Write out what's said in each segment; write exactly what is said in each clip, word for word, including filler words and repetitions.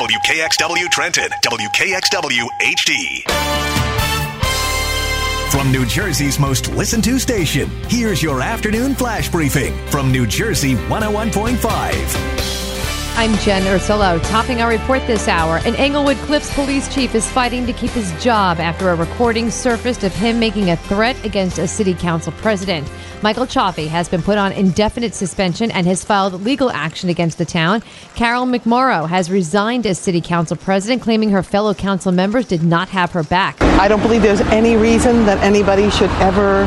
W K X W Trenton, W K X W H D. From New Jersey's most listened to station, here's your afternoon flash briefing from New Jersey one oh one point five. I'm Jen Ursullo. Topping our report this hour, an Englewood Cliffs police chief is fighting to keep his job after a recording surfaced of him making a threat against a city council president. Michael Chaffee has been put on indefinite suspension and has filed legal action against the town. Carol McMorrow has resigned as city council president, claiming her fellow council members did not have her back. I don't believe there's any reason that anybody should ever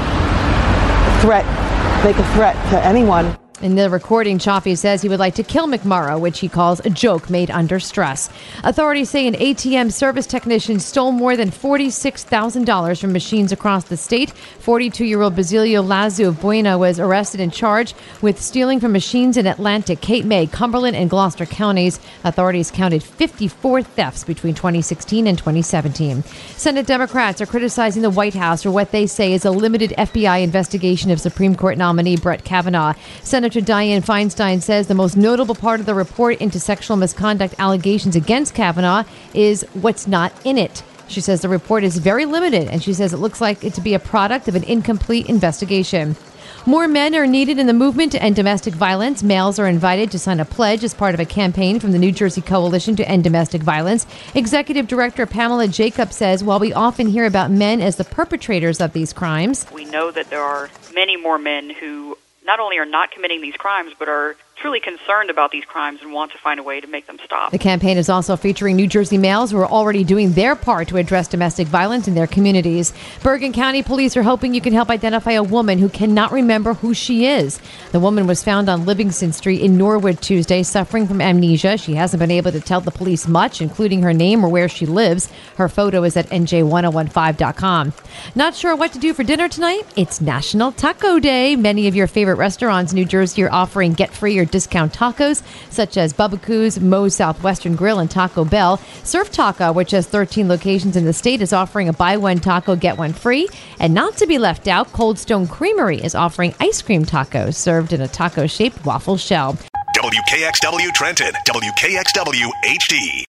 threat, make a threat to anyone. In the recording, Chaffee says he would like to kill McMorrow, which he calls a joke made under stress. Authorities say an A T M service technician stole more than forty-six thousand dollars from machines across the state. forty-two-year-old Basilio Lazu of Buena was arrested and charged with stealing from machines in Atlantic, Cape May, Cumberland, and Gloucester counties. Authorities counted fifty-four thefts between twenty sixteen and twenty seventeen. Senate Democrats are criticizing the White House for what they say is a limited F B I investigation of Supreme Court nominee Brett Kavanaugh. Senator Dianne Feinstein says the most notable part of the report into sexual misconduct allegations against Kavanaugh is what's not in it. She says the report is very limited, and she says it looks like it to be a product of an incomplete investigation. More men are needed in the movement to end domestic violence. Males are invited to sign a pledge as part of a campaign from the New Jersey Coalition to End Domestic Violence. Executive Director Pamela Jacobs says while we often hear about men as the perpetrators of these crimes, we know that there are many more men who not only are not committing these crimes, but are truly concerned about these crimes and want to find a way to make them stop. The campaign is also featuring New Jersey males who are already doing their part to address domestic violence in their communities. Bergen County police are hoping you can help identify a woman who cannot remember who she is. The woman was found on Livingston Street in Norwood Tuesday, suffering from amnesia. She hasn't been able to tell the police much, including her name or where she lives. Her photo is at N J ten fifteen dot com. Not sure what to do for dinner tonight? It's National Taco Day. Many of your favorite restaurants in New Jersey are offering get-free or discount tacos, such as Bubba Coos, Moe's Southwestern Grill, and Taco Bell. Surf Taco, which has thirteen locations in the state, is offering a buy one taco, get one free. And not to be left out, Cold Stone Creamery is offering ice cream tacos served in a taco-shaped waffle shell. W K X W Trenton, W K X W H D.